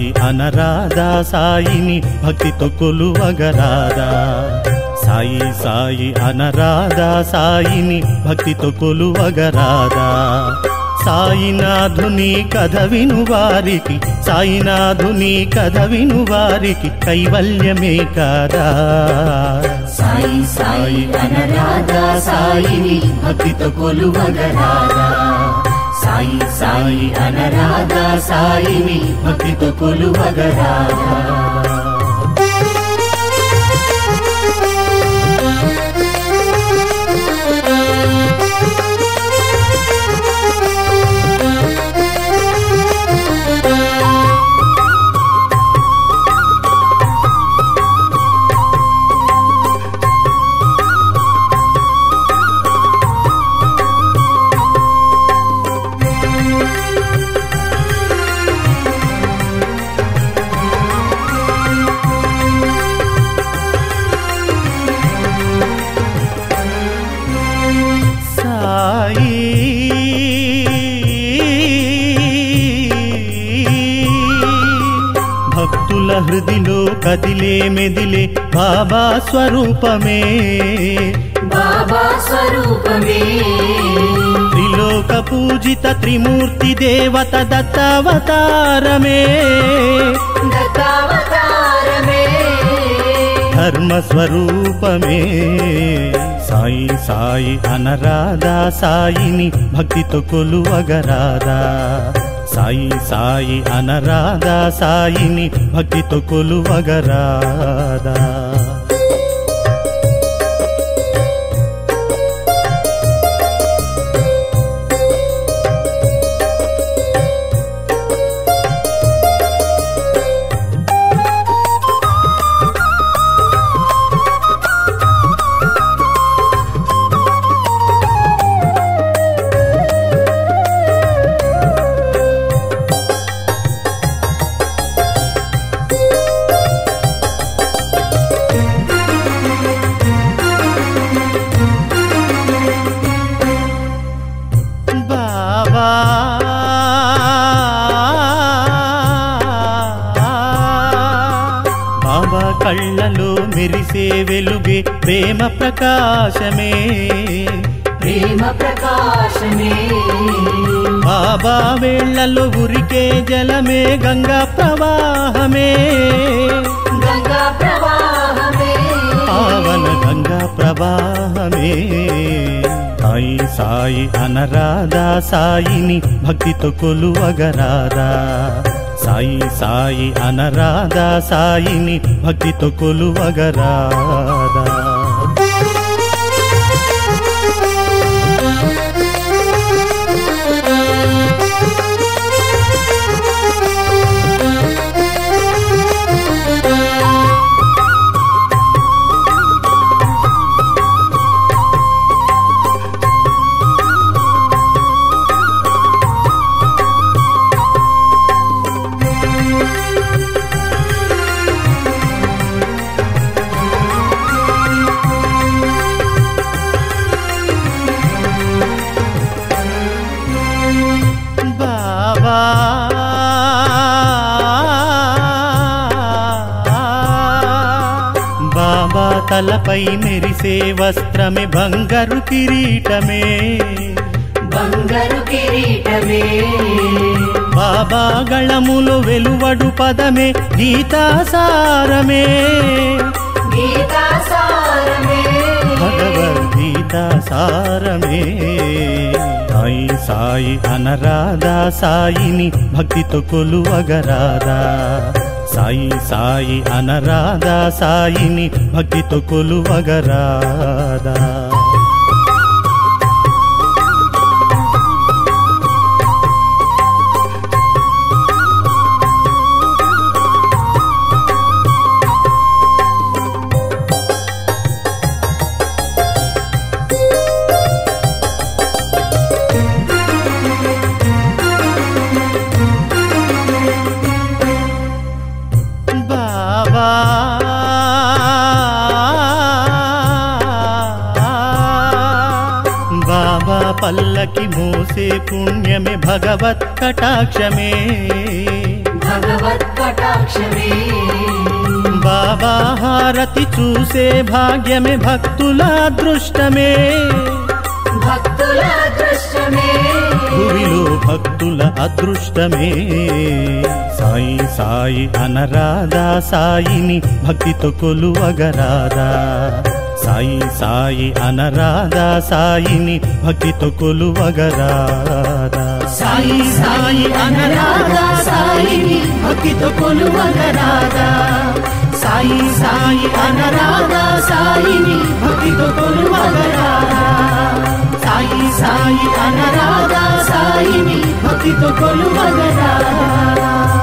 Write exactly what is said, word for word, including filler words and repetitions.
సాయి అనరాదా సాయిని భక్తితో కొలువగరాదా సాయి సాయి అనరాదా సాయిని భక్తితో కొలువగరాదా సాయినాథుని కథ విను వారికి సాయినాథుని కథ విను వారికి కైవల్యమే కాదా సాయి సాయి అనరాదా సాయిని భక్తితో కొలువగరాదా సాయి సాయి అనరాదా సాయిని భక్తితో కొలువగరాదా భక్తుల హృదిలో కదిలే మెదిలే బాబా స్వరూపమే బాబా స్వరూపమే త్రిలోక పూజిత త్రిమూర్తి దేవత దత్తావతారమే దత్తావతారమే ధర్మ స్వరూపమే సాయి సాయి అనరాదా సాయిని భక్తితో కొలువగరాదా సాయి సాయి అనరాదా సాయిని భక్తితో కొలువగరాదా బాబా కళ్ళలో మెరిసే వెలుగే ప్రేమ ప్రకాశమే ప్రేమ ప్రకాశమే బాబా వేళ్లలో ఉరికే జలమే గంగా ప్రవాహమే గంగా ప్రవాహమే పావన గంగా ప్రవాహమే సాయి సాయి అనరాదా సాయిని భక్తితో కొలువగరాదా సాయి సాయి అనరాదా సాయిని భక్తితో కొలువగరాదా బాబా తలపై మెరిసే వస్త్రమే బంగారు కిరీటమే బంగారు కిరీటమే బాబా గళములో వెలువడు పదమే గీతాసారమే గీతాసారమే భగవద్గీతాసారమే సాయి సాయి అనరాదా సాయిని భక్తితో కొలువగరాదా సాయి సాయి అనరాదా సాయిని భక్తితో కొలువగరాదా బాబా పల్లకి మోసే పుణ్యమే భగవత్ కటాక్షమే భగవత్ కటాక్షమే బాబా హారతి చూసే భాగ్యమే భక్తుల అదృష్టమే భక్తుల అదృష్టమే భూమిలో భక్తుల అదృష్టమే సాయి సాయి అనరాదా సాయిని భక్తితో కొలువగరాదా సాయి సాయి అనరాదా సాయిని భక్తితో కొలువగరాదా సాయి సాయి అనరాదా సాయిని భక్తితో కొలువగరాదా సాయి సాయి అనరాదా సాయిని భక్తితో కొలువగరాదా సాయి సాయి అనరాదా సాయిని భక్తితో కొలువగరాదా